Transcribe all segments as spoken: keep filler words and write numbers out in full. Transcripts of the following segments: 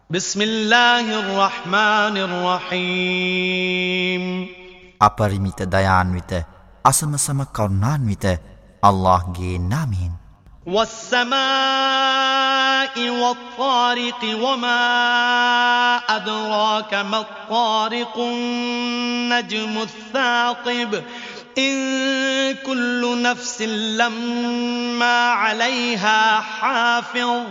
بسم الله الرحمن الرحيم අපරිමිත දයාන්විත අසමසම කරුණාන්විත අල්ලාහ්ගේ නාමයෙන් والسماء والطارق وما أدراك ما الطارق النجم الثاقب إن كل نفس لما عليها حافظ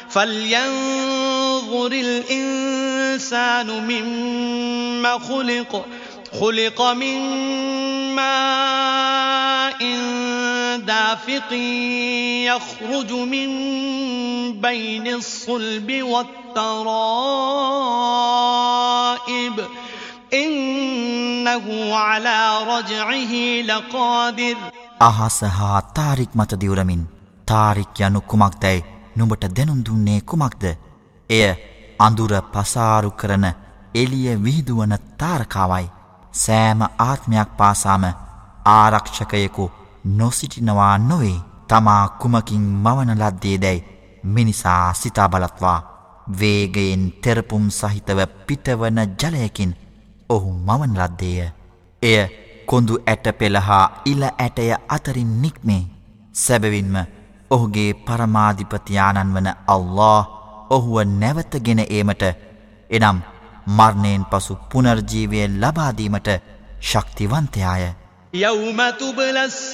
فلينظر الإنسان مما خلق خلق من ماء دافق يخرج من بين الصلب والترائب إنه على رجعه لقادر අහස හා තාරික් මත දිවුරමින් තාරික් යනු කුමක්දයි නුඹට දැනුම් දුන්නේ කුමක්ද? එය අඳුර පසාරු කරන එළිය විහිදුවන තාරකාවයි. සෑම ආත්මයක් පාසාම ආරක්ෂකයෙකු නොසිටිනවා නොවේ. තමා කුමකින් මවන ලද්දේදැයි මිනිසා සිතා බලත්වා. වේගයෙන් තෙරපුම් සහිතව පිටවන ජලයකින් ඔහු මවන ලද්දේය. එය කොඳු ඇට පෙළ හා ඉල ඇටය අතරින් නික්මේ. සැබවින්ම ඔහුගේ පරමාධිපතියාණන් වන අල්ලාහ් ඔහුව නැවතගෙන ඒමට එනම් මරණයෙන් පසු පුනර්ජීවය ලබා දීමට ශක්තිවන්තයාය. يوم تبلى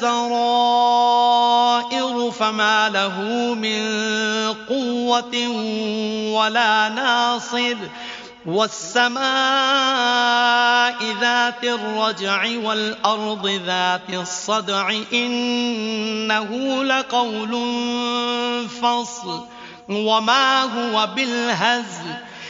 السرائر فما له من قوة ولا ناصر والسماء ذات الرجع والأرض ذات الصدع إنه لقول فصل وما هو بالهزل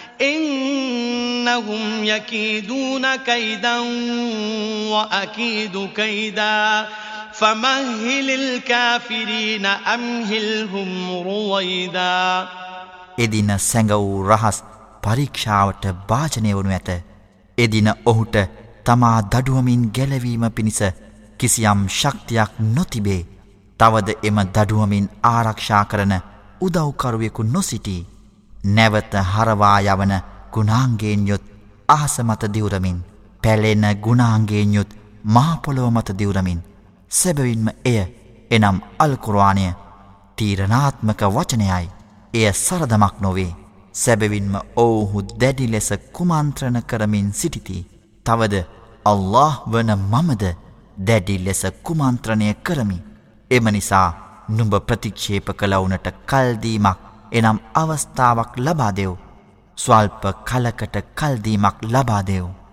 إنهم يكيدون كيدا وأكيد كيدا فمهل الكافرين أمهلهم رويدا එදින සැඟ වූ රහස් පරීක්ෂාවට භාජනය වනු ඇත. එදින ඔහුට තමා දඩුවමින් ගැලවීම පිණිස කිසියම් ශක්තියක් නොතිබේ. තවද එම දඩුවමින් ආරක්ෂා කරන උදව්කරුවෙකු නොසිටී. නැවත හරවා යවන ගුණාංගයෙන් යුත් අහස මත දිවුරමින් පැලෙන ගුණාංගයෙන් යුත් මහ පොළොව මත දිවුරමින් සැබවින්ම එය එනම් අල් කුර්ආනය තීරණාත්මක වචනයයි. එය සරදමක් නොවේ. සැබවින්ම ඔවුහු දැඩි ලෙස කුමන්ත්‍රණ කරමින් සිටිති. තවද අල්ලාහ් වන මමද දැඩි ලෙස කුමන්ත්‍රණය කරමි. එම නිසා නුඹ ප්‍රතික්ෂේප කළවුනට කල්දීමක් එනම් අවස්ථාවක් ලබා දෙව්. ස්වල්ප කලකට කල්දීමක් ලබා දෙව්.